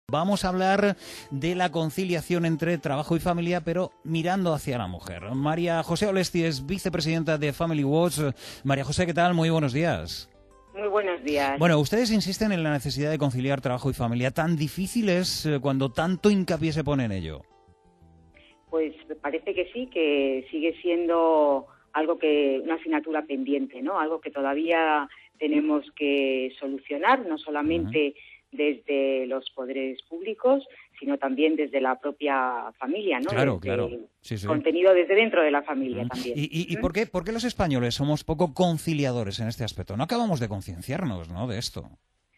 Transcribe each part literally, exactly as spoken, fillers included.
Vamos a hablar de la conciliación entre trabajo y familia, pero mirando hacia la mujer. María José Olesti es vicepresidenta de Family Watch. María José, ¿qué tal? Muy buenos días. Muy buenos días. Bueno, ustedes insisten en la necesidad de conciliar trabajo y familia. ¿Tan difícil es cuando tanto hincapié se pone en ello? Pues me parece que sí, que sigue siendo algo que una asignatura pendiente, ¿no? Algo que todavía tenemos que solucionar, no solamente uh-huh. desde los poderes públicos, sino también desde la propia familia, ¿no? Claro, desde claro. Sí, sí. Contenido desde dentro de la familia uh-huh. también. ¿Y, y, ¿Y por qué, por qué los españoles somos poco conciliadores en este aspecto? No acabamos de concienciarnos, ¿no?, de esto.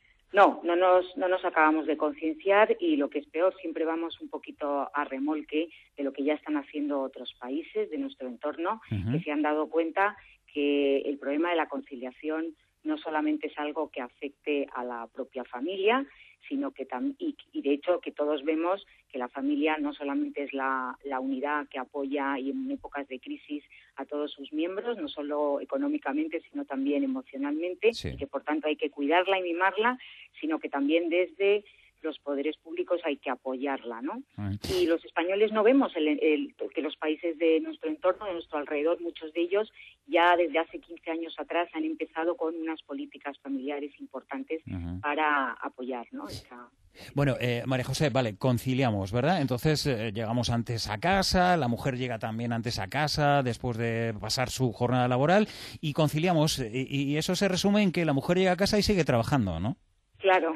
No, no nos, no nos acabamos de concienciar y lo que es peor, siempre vamos un poquito a remolque de lo que ya están haciendo otros países de nuestro entorno, uh-huh. que se han dado cuenta que el problema de la conciliación no solamente es algo que afecte a la propia familia, sino que también, y, y de hecho que todos vemos que la familia no solamente es la, la unidad que apoya y en épocas de crisis a todos sus miembros, no solo económicamente, sino también emocionalmente, sí. y que por tanto hay que cuidarla y mimarla, sino que también desde los poderes públicos hay que apoyarla, ¿no? Ay. Y los españoles no vemos el, el, que los países de nuestro entorno, de nuestro alrededor, muchos de ellos ya desde hace quince años atrás han empezado con unas políticas familiares importantes uh-huh. para apoyar, ¿no? Esa... Bueno, eh, María José, vale, conciliamos, ¿verdad? Entonces eh, llegamos antes a casa, la mujer llega también antes a casa después de pasar su jornada laboral y conciliamos, y, y eso se resume en que la mujer llega a casa y sigue trabajando, ¿no? Claro,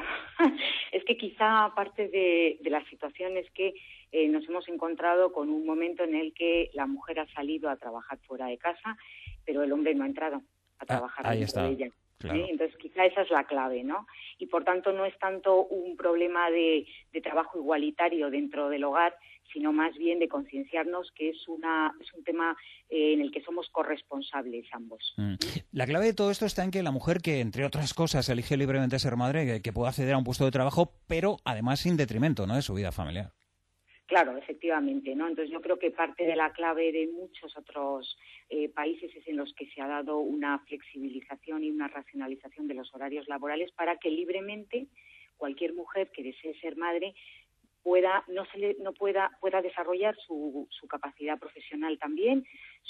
es que quizá parte de, de la situación es que eh, nos hemos encontrado con un momento en el que la mujer ha salido a trabajar fuera de casa, pero el hombre no ha entrado a trabajar ah, ahí dentro está. de ella. Claro. ¿Sí? Entonces quizá esa es la clave, ¿no? Y por tanto no es tanto un problema de, de trabajo igualitario dentro del hogar, sino más bien de concienciarnos que es una es un tema eh, en el que somos corresponsables ambos. Mm. La clave de todo esto está en que la mujer, que entre otras cosas elige libremente ser madre, que, que pueda acceder a un puesto de trabajo, pero además sin detrimento, ¿no?, de su vida familiar. Claro, efectivamente, ¿no? Entonces yo creo que parte de la clave de muchos otros eh, países es en los que se ha dado una flexibilización y una racionalización de los horarios laborales para que libremente cualquier mujer que desee ser madre pueda no se le, no pueda pueda desarrollar su, su capacidad profesional también,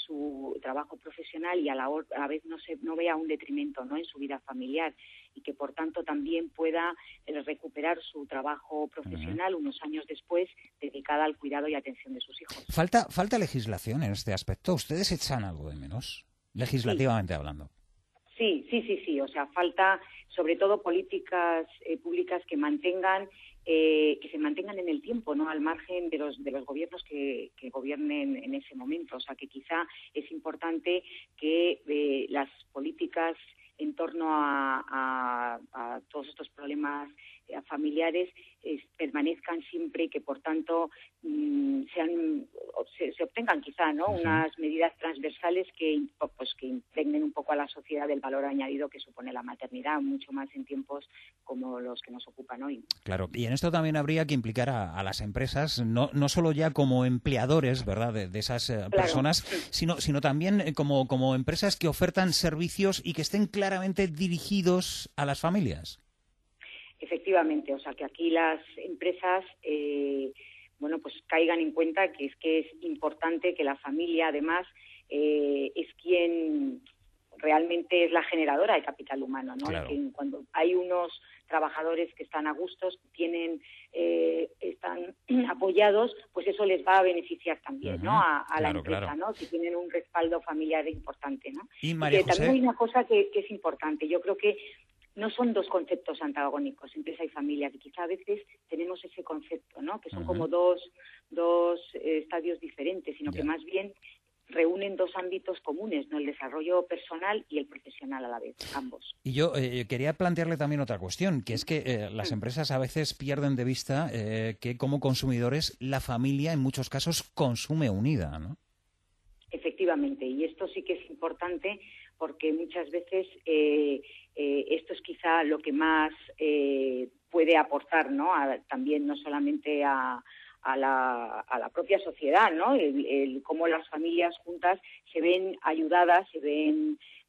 su trabajo profesional y a la, a la vez no se no vea un detrimento, ¿no?, en su vida familiar y que por tanto también pueda eh, recuperar su trabajo profesional uh-huh. unos años después dedicada al cuidado y atención de sus hijos. Falta falta legislación en este aspecto. ¿Ustedes echan algo de menos, legislativamente sí. hablando? Sí, sí, sí, sí. O sea, falta sobre todo políticas eh, públicas que mantengan Eh, que se mantengan en el tiempo, ¿no?, al margen de los de los gobiernos que, que gobiernen en ese momento. O sea, que quizá es importante que eh, las políticas en torno a, a, a todos estos problemas eh, familiares eh, permanezcan siempre y que, por tanto, mmm, sean se, se obtengan quizá, ¿no?, uh-huh. unas medidas transversales que pues que impregnen un poco a la sociedad del valor añadido que supone la maternidad, mucho más en tiempos como los que nos ocupan hoy. Claro, y en esto también habría que implicar a, a las empresas, no, no solo ya como empleadores, ¿verdad?, de, de esas eh, personas, claro. sino, sino también como, como empresas que ofertan servicios y que estén claramente dirigidos a las familias. Efectivamente, o sea, que aquí las empresas eh, bueno, pues caigan en cuenta que es que es importante que la familia, además, eh, es quien realmente es la generadora de capital humano, ¿no? Claro. Que cuando hay unos trabajadores que están a gustos, tienen, eh, están apoyados, pues eso les va a beneficiar también, uh-huh. ¿no? A, a claro, la empresa, claro. ¿no? Si tienen un respaldo familiar importante, ¿no? Y, María y que José... también hay una cosa que, que es importante. Yo creo que no son dos conceptos antagónicos, empresa y familia, que quizá a veces tenemos ese concepto, ¿no?, que son uh-huh. como dos, dos eh, estadios diferentes, sino yeah. que más bien reúnen dos ámbitos comunes, ¿no?, el desarrollo personal y el profesional a la vez, ambos. Y yo eh, quería plantearle también otra cuestión, que es que eh, las empresas a veces pierden de vista eh, que como consumidores la familia en muchos casos consume unida, ¿no? Efectivamente, y esto sí que es importante porque muchas veces eh, eh, esto es quizá lo que más eh, puede aportar, ¿no?, a, también no solamente a, a, la, a la propia sociedad, ¿no?, el, el cómo las familias juntas se ven ayudadas, se ven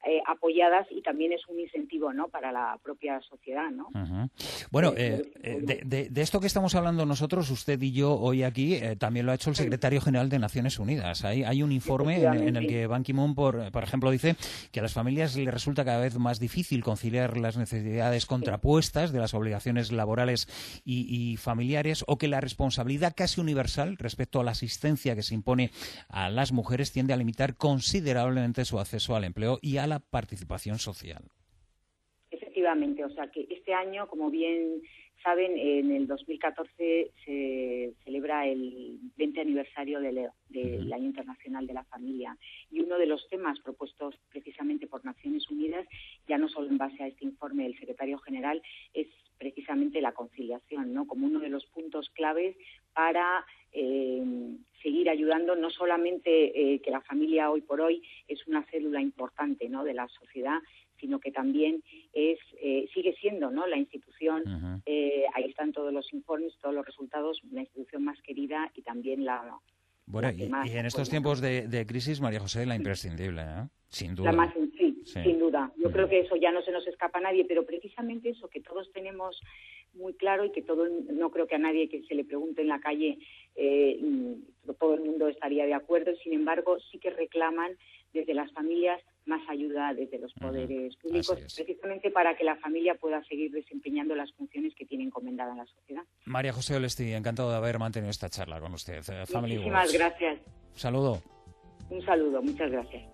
eh, apoyadas, y también es un incentivo, ¿no?, para la propia sociedad, ¿no? Uh-huh. Bueno, eh, eh, de, de, de esto que estamos hablando nosotros, usted y yo hoy aquí, eh, también lo ha hecho el secretario general de Naciones Unidas. Hay, hay un informe en, en el que Ban Ki-moon, por, por ejemplo, dice que a las familias les resulta cada vez más difícil conciliar las necesidades contrapuestas de las obligaciones laborales y, y familiares, o que la responsabilidad casi universal respecto a la asistencia que se impone a las mujeres tiende a limitar considerablemente su acceso al empleo y a la participación social. Efectivamente, o sea que este año, como bien saben, en el dos mil catorce se celebra el veinte aniversario del de, de uh-huh. Año Internacional de la Familia, y uno de los temas propuestos precisamente por Naciones Unidas, ya no solo en base a este informe del secretario general, es precisamente la conciliación, ¿no?, como uno de los puntos claves para eh, seguir ayudando, no solamente eh, que la familia hoy por hoy es una célula importante, ¿no?, de la sociedad, sino que también es eh, sigue siendo, ¿no?, la institución, uh-huh. eh, ahí están todos los informes, todos los resultados, la institución más querida y también la... Bueno, la y, más, y en estos pues, tiempos de, de crisis, María José, la imprescindible, ¿eh? Sin duda. La más, sí, sí, sin duda. Yo uh-huh. creo que eso ya no se nos escapa a nadie, pero precisamente eso que todos tenemos muy claro, y que todo, no creo que a nadie que se le pregunte en la calle, eh, todo el mundo estaría de acuerdo, sin embargo, sí que reclaman desde las familias más ayuda desde los poderes uh-huh. públicos, precisamente para que la familia pueda seguir desempeñando las funciones que tiene encomendada en la sociedad. María José Olesti, encantado de haber mantenido esta charla con usted. Muchísimas gracias. Un saludo. Un saludo, muchas gracias.